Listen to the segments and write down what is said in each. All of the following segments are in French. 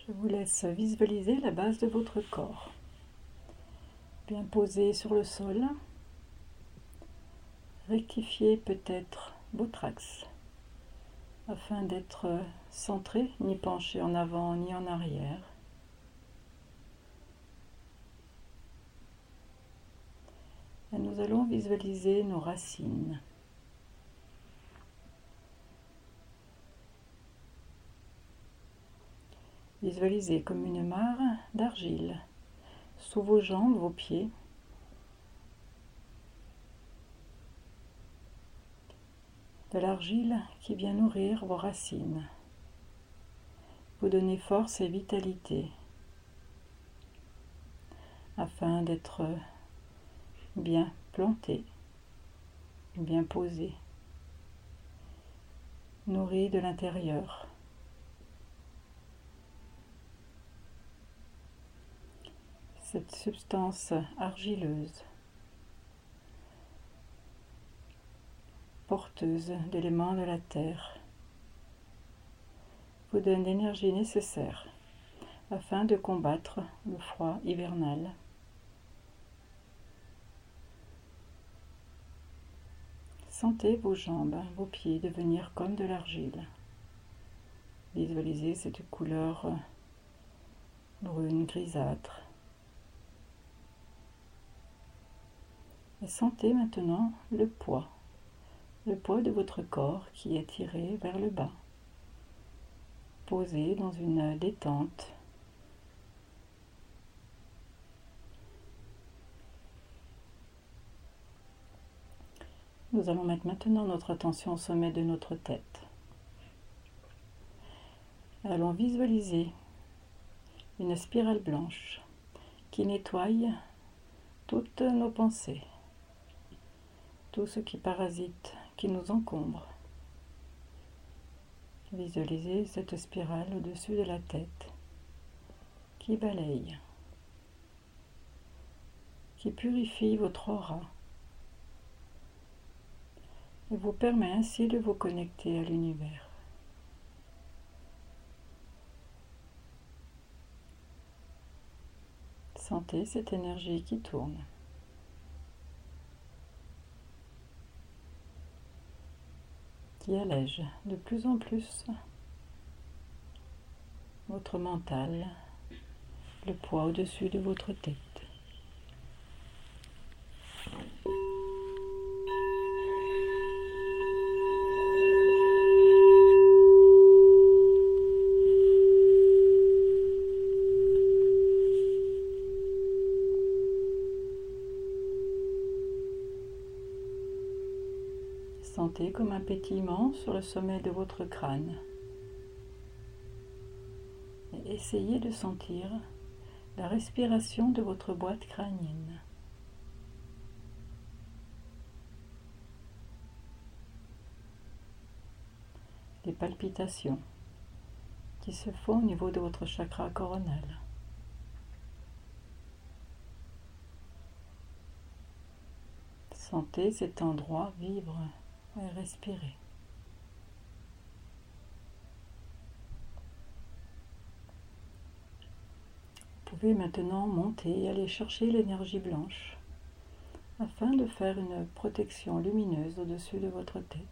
Je vous laisse visualiser la base de votre corps, bien posé sur le sol. Rectifiez peut-être votre axe, afin d'être centré, ni penché en avant ni en arrière. Et nous allons visualiser nos racines. Visualisez comme une mare d'argile sous vos jambes, vos pieds. De l'argile qui vient nourrir vos racines, vous donner force et vitalité afin d'être bien planté, bien posé, nourri de l'intérieur. Cette substance argileuse, porteuse d'éléments de la terre, vous donne l'énergie nécessaire afin de combattre le froid hivernal. Sentez vos jambes, vos pieds devenir comme de l'argile. Visualisez cette couleur brune, grisâtre. Et sentez maintenant le poids de votre corps qui est tiré vers le bas, posé dans une détente. Nous allons mettre maintenant notre attention au sommet de notre tête. Allons visualiser une spirale blanche qui nettoie toutes nos pensées, tout ce qui parasite, qui nous encombre. Visualisez cette spirale au-dessus de la tête qui balaye, qui purifie votre aura et vous permet ainsi de vous connecter à l'univers. Sentez cette énergie qui tourne. Qui allège de plus en plus votre mental, le poids au-dessus de votre tête. Sentez comme un pétillement sur le sommet de votre crâne. Et essayez de sentir la respiration de votre boîte crânienne. Les palpitations qui se font au niveau de votre chakra coronal. Sentez cet endroit vivre et respirer. Vous pouvez maintenant monter et aller chercher l'énergie blanche afin de faire une protection lumineuse au-dessus de votre tête.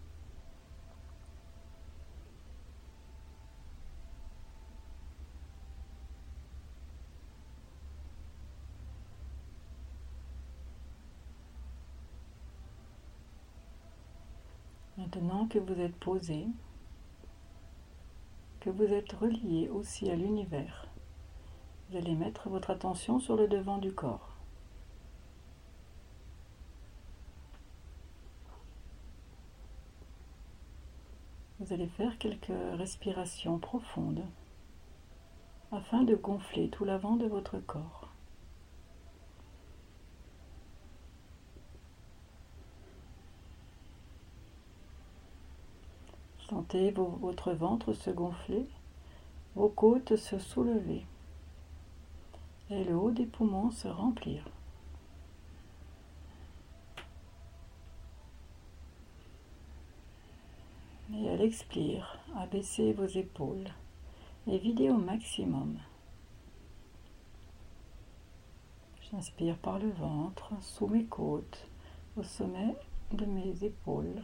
Maintenant que vous êtes posé, que vous êtes relié aussi à l'univers, vous allez mettre votre attention sur le devant du corps. Vous allez faire quelques respirations profondes afin de gonfler tout l'avant de votre corps. Sentez votre ventre se gonfler, vos côtes se soulever et le haut des poumons se remplir. Et à l'expire, abaissez vos épaules et videz au maximum. J'inspire par le ventre, sous mes côtes, au sommet de mes épaules.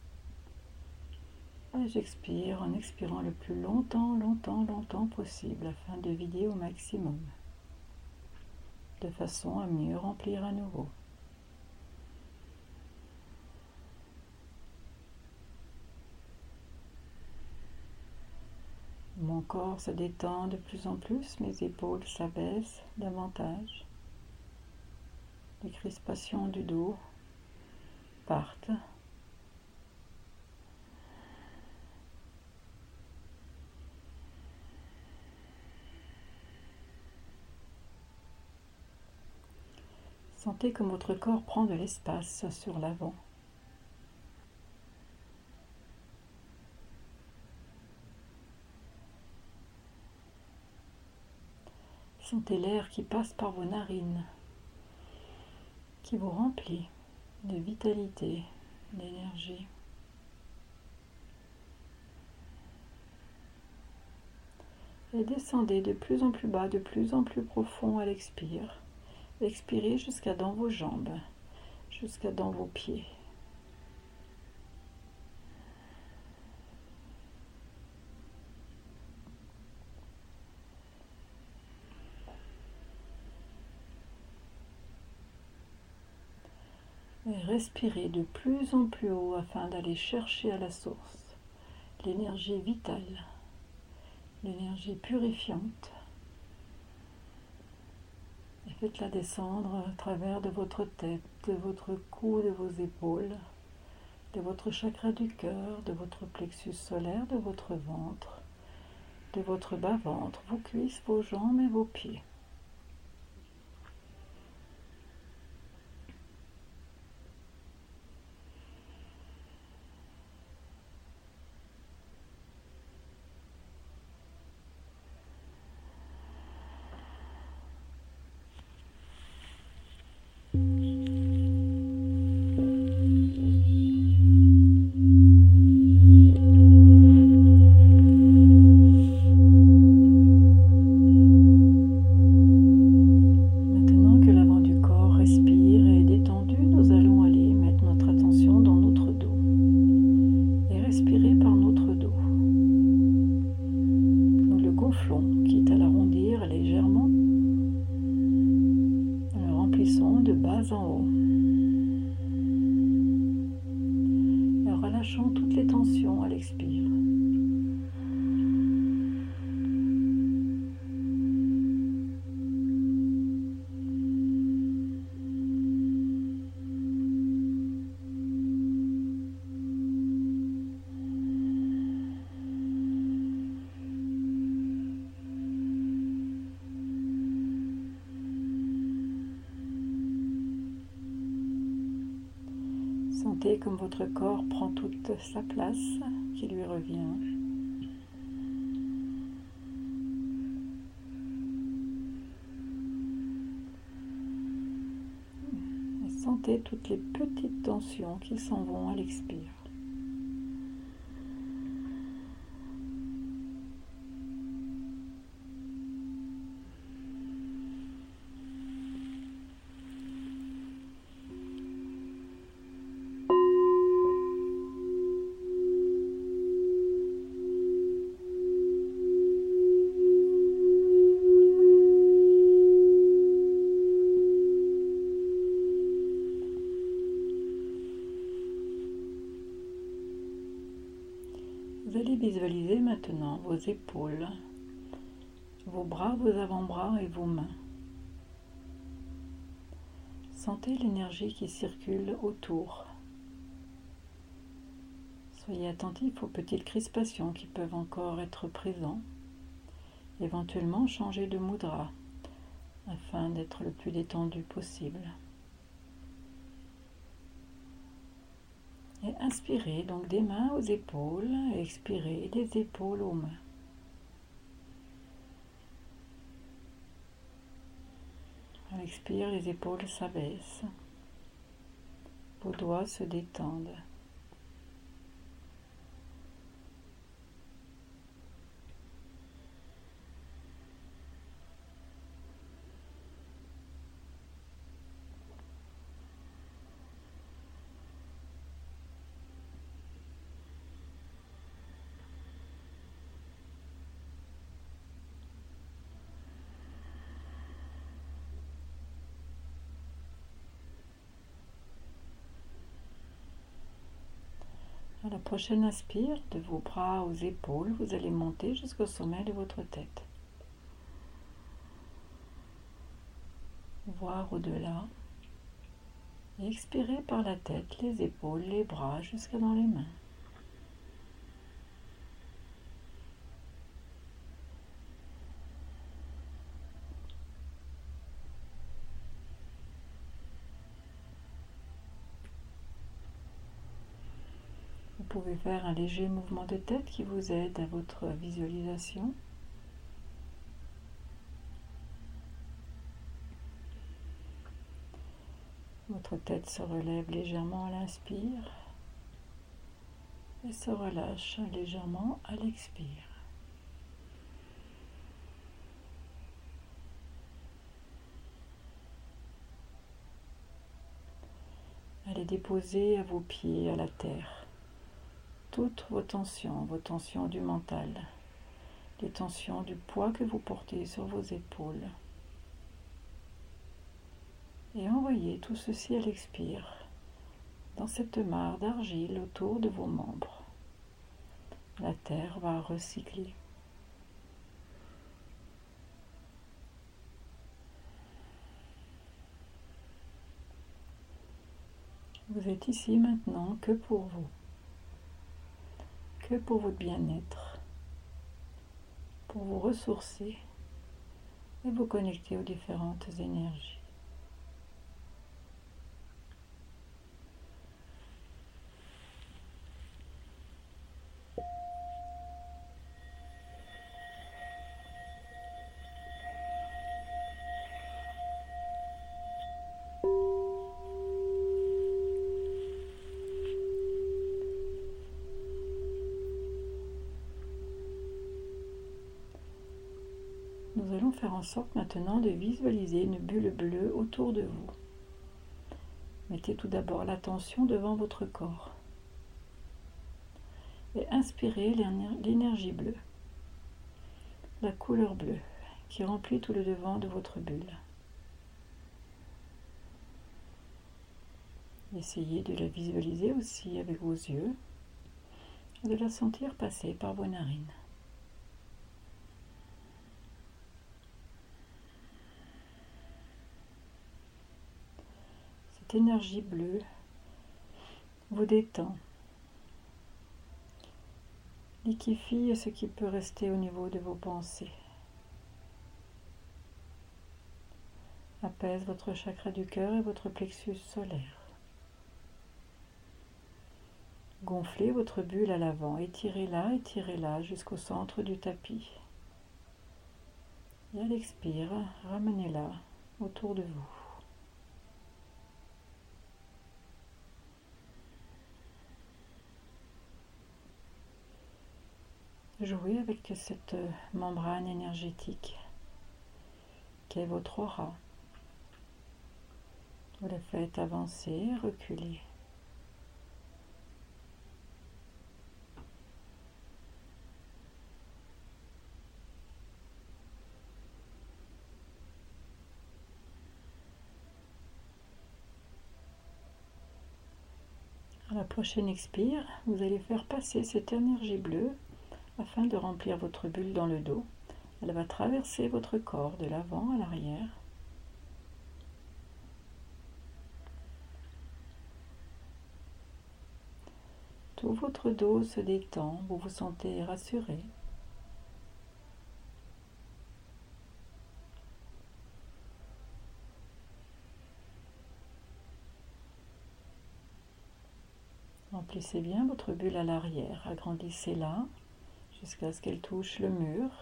Et j'expire en expirant le plus longtemps possible afin de vider au maximum, de façon à mieux remplir à nouveau. Mon corps se détend de plus en plus, mes épaules s'abaissent davantage. Les crispations du dos partent. Sentez comme votre corps prend de l'espace sur l'avant. Sentez l'air qui passe par vos narines, qui vous remplit de vitalité, d'énergie. Et descendez de plus en plus bas, de plus en plus profond à l'expire. Expirez jusqu'à dans vos jambes, jusqu'à dans vos pieds. Et respirez de plus en plus haut afin d'aller chercher à la source l'énergie vitale, l'énergie purifiante. Et faites-la descendre à travers de votre tête, de votre cou, de vos épaules, de votre chakra du cœur, de votre plexus solaire, de votre ventre, de votre bas-ventre, vos cuisses, vos jambes et vos pieds. Quitte à l'arrondir légèrement, le remplissons de bas en haut. Et relâchons toutes les tensions à l'expire. Sentez comme votre corps prend toute sa place qui lui revient. Et sentez toutes les petites tensions qui s'en vont à l'expire. Vous allez visualiser maintenant vos épaules, vos bras, vos avant-bras et vos mains. Sentez l'énergie qui circule autour. Soyez attentif aux petites crispations qui peuvent encore être présentes. Éventuellement, changez de mudra afin d'être le plus détendu possible. Et inspirez donc des mains aux épaules et expirez des épaules aux mains. À l'expire, les épaules s'abaissent. Vos doigts se détendent. À la prochaine inspire, de vos bras aux épaules, vous allez monter jusqu'au sommet de votre tête. Voir au-delà. Et expirez par la tête, les épaules, les bras, jusqu'à dans les mains. Vous pouvez faire un léger mouvement de tête qui vous aide à votre visualisation. Votre tête se relève légèrement à l'inspire et se relâche légèrement à l'expire. Allez déposer à vos pieds, à la terre, toutes vos tensions du mental, les tensions du poids que vous portez sur vos épaules. Et envoyez tout ceci à l'expire, dans cette mare d'argile autour de vos membres. La terre va recycler. Vous êtes ici maintenant que pour vous, que pour votre bien-être, pour vous ressourcer et vous connecter aux différentes énergies. Nous allons faire en sorte maintenant de visualiser une bulle bleue autour de vous. Mettez tout d'abord l'attention devant votre corps et inspirez l'énergie bleue, la couleur bleue qui remplit tout le devant de votre bulle. Essayez de la visualiser aussi avec vos yeux et de la sentir passer par vos narines. Cette énergie bleue vous détend, liquéfie ce qui peut rester au niveau de vos pensées, apaise votre chakra du cœur et votre plexus solaire. Gonflez votre bulle à l'avant, étirez-la jusqu'au centre du tapis. Et à l'expire, ramenez-la autour de vous. Jouez avec cette membrane énergétique qu'est votre aura. Vous la faites avancer, reculer. À la prochaine expire, vous allez faire passer cette énergie bleue afin de remplir votre bulle dans le dos. Elle va traverser votre corps de l'avant à l'arrière. Tout votre dos se détend, vous vous sentez rassuré. Remplissez bien votre bulle à l'arrière, agrandissez-la jusqu'à ce qu'elle touche le mur.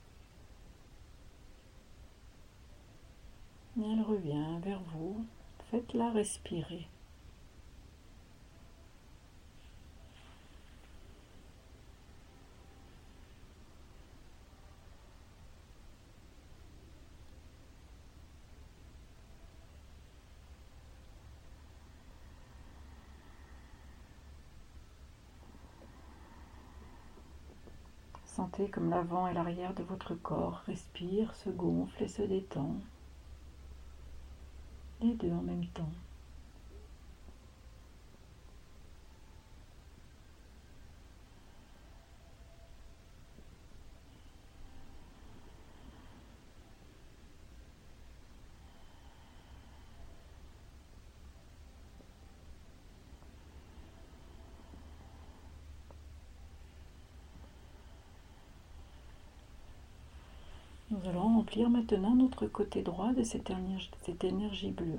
Et elle revient vers vous, faites-la respirer. Sentez comme l'avant et l'arrière de votre corps respirent, se gonflent et se détendent. Les deux en même temps. Nous allons remplir maintenant notre côté droit de cette énergie bleue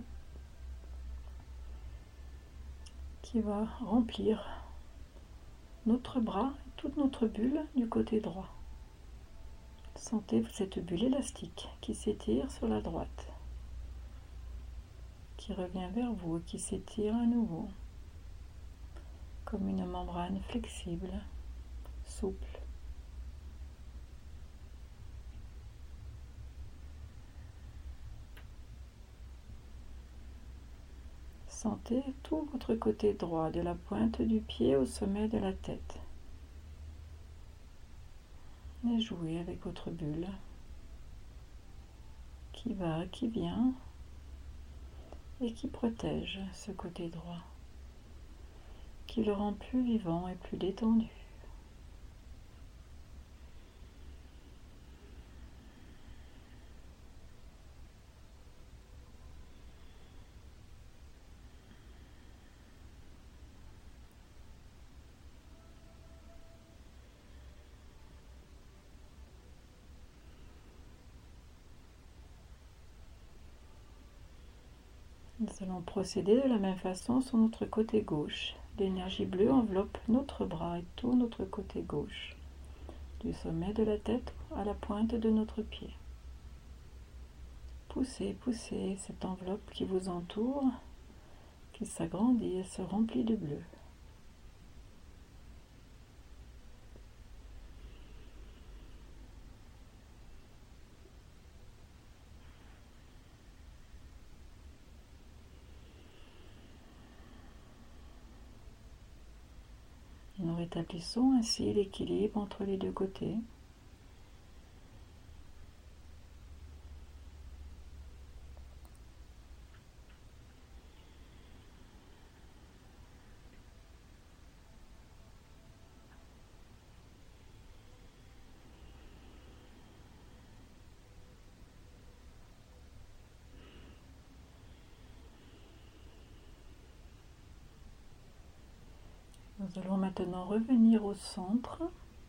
qui va remplir notre bras, toute notre bulle du côté droit. Sentez cette bulle élastique qui s'étire sur la droite, qui revient vers vous et qui s'étire à nouveau, comme une membrane flexible, souple. Sentez tout votre côté droit, de la pointe du pied au sommet de la tête. Et jouez avec votre bulle qui va, qui vient et qui protège ce côté droit, qui le rend plus vivant et plus détendu. Nous allons procéder de la même façon sur notre côté gauche. L'énergie bleue enveloppe notre bras et tout notre côté gauche, du sommet de la tête à la pointe de notre pied. Poussez, poussez cette enveloppe qui vous entoure, qui s'agrandit et se remplit de bleu. Nous rétablissons ainsi l'équilibre entre les deux côtés. Nous allons maintenant revenir au centre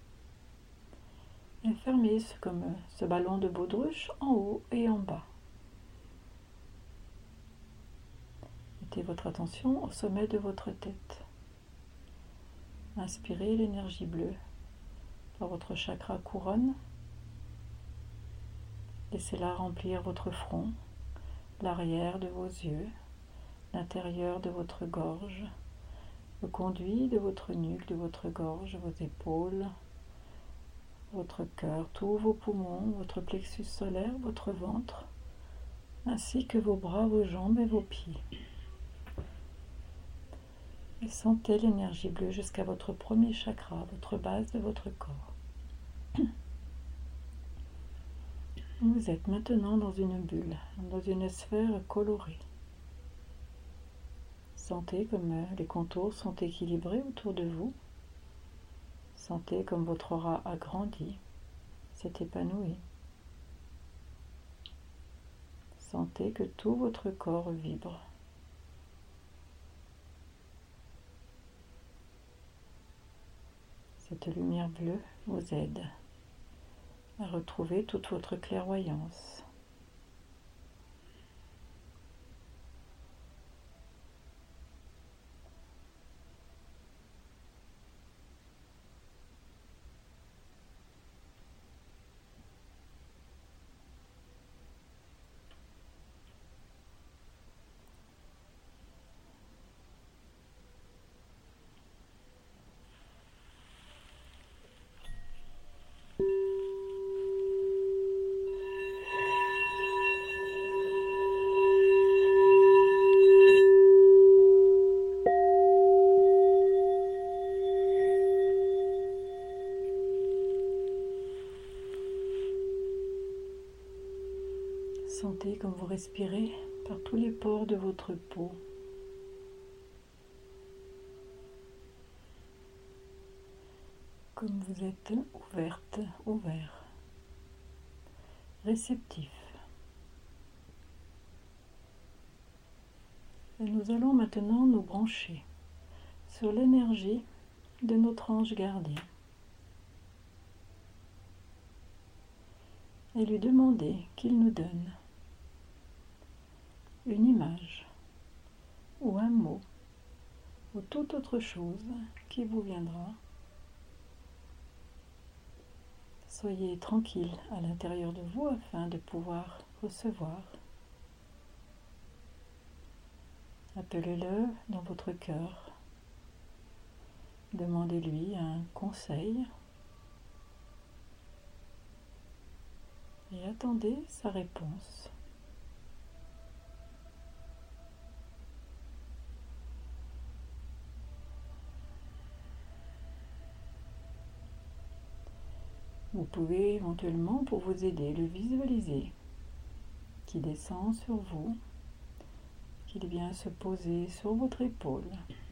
et fermer comme ce ballon de baudruche en haut et en bas. Mettez votre attention au sommet de votre tête. Inspirez l'énergie bleue par votre chakra couronne. Laissez-la remplir votre front, l'arrière de vos yeux, l'intérieur de votre gorge, le conduit de votre nuque, de votre gorge, vos épaules, votre cœur, tous vos poumons, votre plexus solaire, votre ventre, ainsi que vos bras, vos jambes et vos pieds. Et sentez l'énergie bleue jusqu'à votre premier chakra, votre base de votre corps. Vous êtes maintenant dans une bulle, dans une sphère colorée. Sentez comme les contours sont équilibrés autour de vous. Sentez comme votre aura agrandit, s'est épanouie. Sentez que tout votre corps vibre. Cette lumière bleue vous aide à retrouver toute votre clairvoyance. Sentez comme vous respirez par tous les pores de votre peau. Comme vous êtes ouverte, ouvert, réceptif. Et nous allons maintenant nous brancher sur l'énergie de notre ange gardien. et lui demander qu'il nous donne une image ou un mot ou toute autre chose qui vous viendra. Soyez tranquille à l'intérieur de vous afin de pouvoir recevoir. Appelez-le dans votre cœur. Demandez-lui un conseil et attendez sa réponse. Vous pouvez éventuellement, pour vous aider, le visualiser, qui descend sur vous, qu'il vient se poser sur votre épaule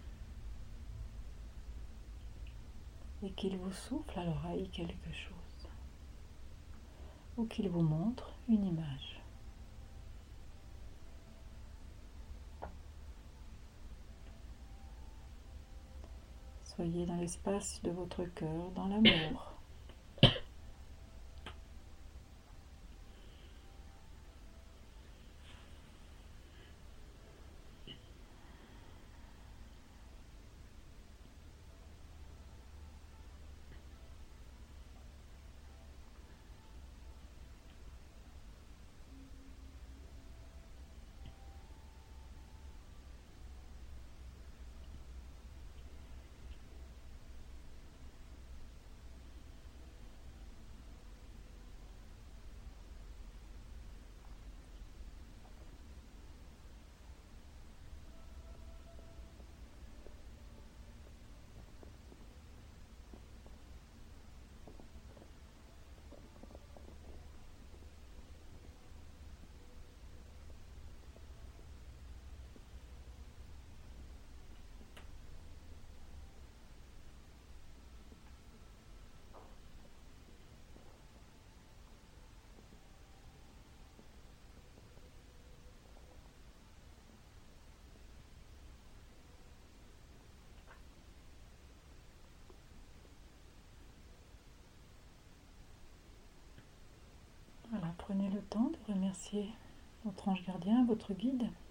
et qu'il vous souffle à l'oreille quelque chose, ou qu'il vous montre une image. Soyez dans l'espace de votre cœur, dans l'amour. Voilà, prenez le temps de remercier votre ange gardien, votre guide.